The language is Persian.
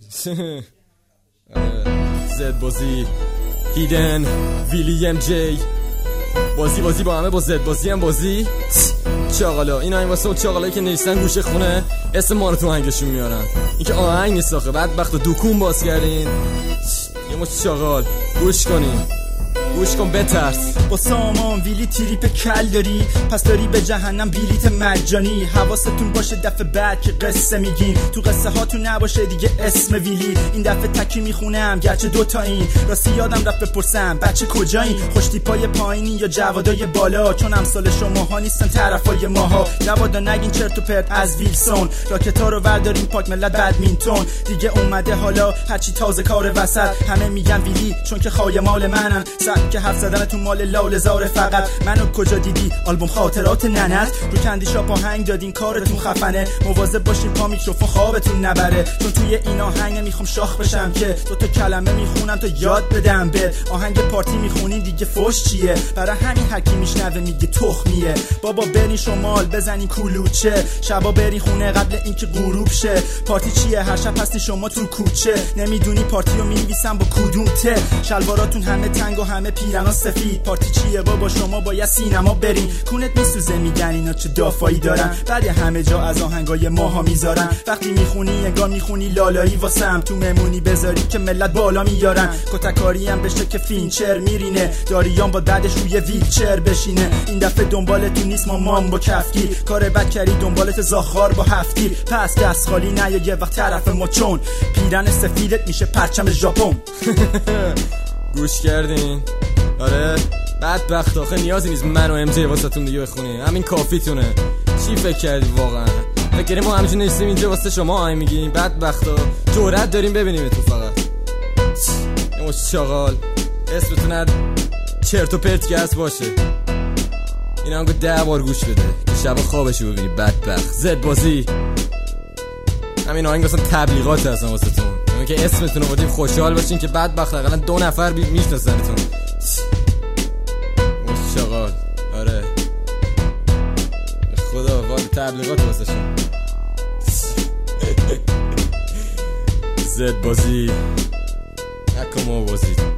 زد بازی هیدن ویلیم جی بازی با همه، با زد بازی هم بازی. چاقالا اینا این واسه اون چاقالایی که نشستن گوشه خونه اسم ما رو تو آهنگشون میارن. این که آهنگ نیست آخه، بدبخت دکون باز کردین. یه مش چاقال گوش کنین، گوش کن بترس. با سامان ویلی تریپ کل داری، پس داری به جهنم بلیت مجانی. حواستون باشه دفعه بعد که قصه میگین، تو قصه هاتون نباشه دیگه اسم ویلی. این دفعه تکی میخونم گرچه دوتا این، راستی یادم رفت بپرسم بچه کجایی، خوشتیپای پایینی یا جوادای بالا؟ چون امثال شماها نیستن طرفای ماها. جوادا نگین چرت و پرت از ویلسون، راکتا رو وردارین پاک ملت بدمینتون. دیگه اومده حالا هرچی تازه کار وسط، همه میگن ویلی چون که خای مال منن. که حرف زدنتون مال لاله زاره. فقط منو کجا دیدی؟ آلبوم خاطرات ننت رو کندی شاپ آهنگ دادین، کارتون خفنه. مواظب باشین پا میکروفون خوابتون نبره، چون توی این آهنگ نمیخوام شاخ بشم که دوتا کلمه میخونم تا یاد بدم به. آهنگ پارتی میخونین دیگه فوش چیه؟ برای همین هر کی میشنوه میگه تخمیه. بابا برین شمال بزنین کلوچه، شبا برین خونه قبل اینکه غروب شه. پارتی چیه؟ هر شب هستی شما تو کوچه، نمیدونی پارتیو مینویسم با کدوم ته. شلواراتون همه تنگ و همه پیرانا سفید. پارتی چیه بابا؟ شما باید سینما برین. کونت میسوزه میگن اینا چه دافایی دارن، بعد همه جا از آهنگای ماها میذارن. وقتی میخونی انگار میخونی لالایی واسم، تو ممونی بذاری که ملت بالا میارن. کتکاری هم بشه که فینچر میرینه، داریان با بعدش روی ویلچر بشینه. این دفعه دنبالتون نیست مامان با کفگیر، کار بد کردی دنبالت زاخار با هفتگیر. پس دست خالی نه یه وقت طرف ما، چون پیرن سفیدت میشه پرچم ژاپن. گوش کردین؟ آره بدبخت آخه نیازی نیست من و ام جی واسهتون دیگه بخونیم، همین کافیتونه. چی فکر کردی واقعا؟ فکر کردی ما همینجور نشستیم اینجا واسه شما آهنگ میگیم؟ بدبختا جرأت داریم ببینیم تو فقط. این مش چاقال اسمتون چرت و پرت که هست باشه. این آهنگو 10 بار گوش بده که شب خوابشو ببینی. بدبخت زد بازی. همین آهنگ واسه تبلیغات هستن واسهتون، که اسمتون رو بودیم خوشحال باشین که بدبخت حداقل 2 نفر میشناسنتون. مشاغال آره خدا وای تبلیغات واسهشون. زد بازی نکن ما بازی.